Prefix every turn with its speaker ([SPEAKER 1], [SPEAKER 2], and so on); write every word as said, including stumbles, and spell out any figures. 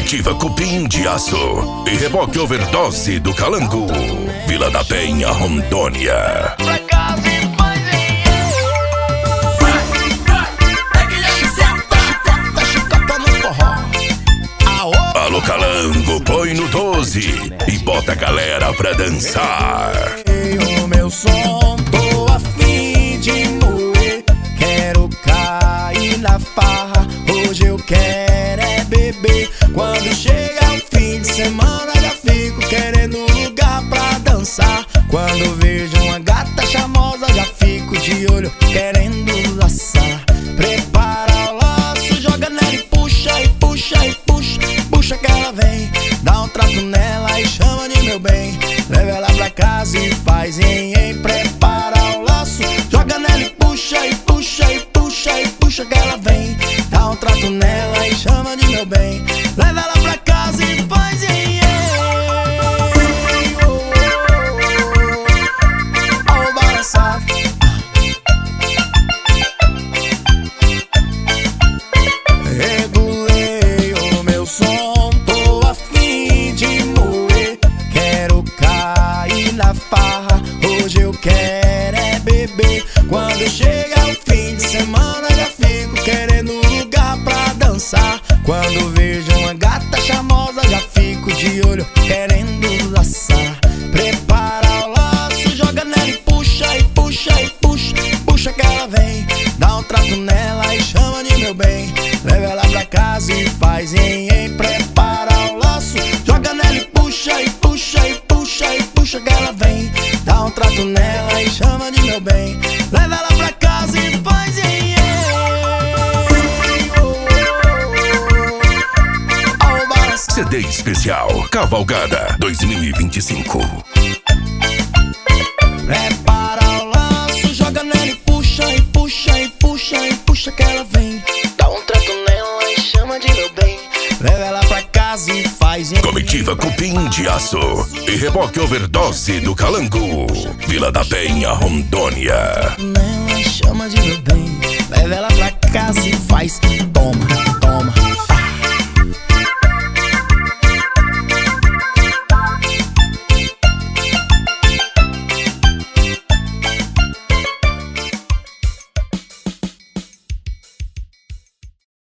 [SPEAKER 1] Comitiva Cupim de Aço e Reboque Overdose do Calango, Vila da Penha, Rondônia. Alô Calango, põe no doze e bota a galera pra dançar.
[SPEAKER 2] O meu som, tô a fim de moer. Quero cair na farra, hoje eu quero é beber. Quando chega o fim de semana já fico querendo lugar pra dançar. Quando vejo uma gata charmosa já fico de olho querendo laçar. Prepara o laço, joga nela e puxa e puxa e puxa. Puxa que ela vem, dá um trato nela e chama de meu bem. Leva ela pra casa e faz em em. Prepara o laço, joga nela e puxa e puxa e puxa e puxa que ela vem. Dá um trato nela e chama de meu bem. Leva ela pra casa e faz em em. Oh, oh, oh, oh, balançar. Regulei o meu som, tô a fim de moer. Quero cair na farra, hoje eu quero é beber. Quando chega o fim de semana já fico querendo lugar pra dançar. Quando vejo uma gata charmosa já fico de olho querendo laçar. Prepara o laço, joga nela e puxa e puxa e puxa. Puxa que ela vem, dá um trato nela e chama de meu bem. Leva ela pra casa e faz em em. Prepara o laço, joga nela e puxa e puxa e puxa e puxa que ela vem. Dá um trato nela e chama de meu bem. Leva ela pra casa e faz em em.
[SPEAKER 1] C D especial Cavalgada dois mil e vinte e cinco.
[SPEAKER 2] Prepara o laço, joga nela e puxa e puxa e puxa e puxa que ela vem. Dá um trato nela e chama de meu bem. Leva ela pra casa e faz em.
[SPEAKER 1] Comitiva Cupim de Aço e Reboque Overdose do Calango, Vila da Penha, Rondônia.
[SPEAKER 2] Nela e chama de meu bem. Leva ela pra casa e faz. Toma, toma,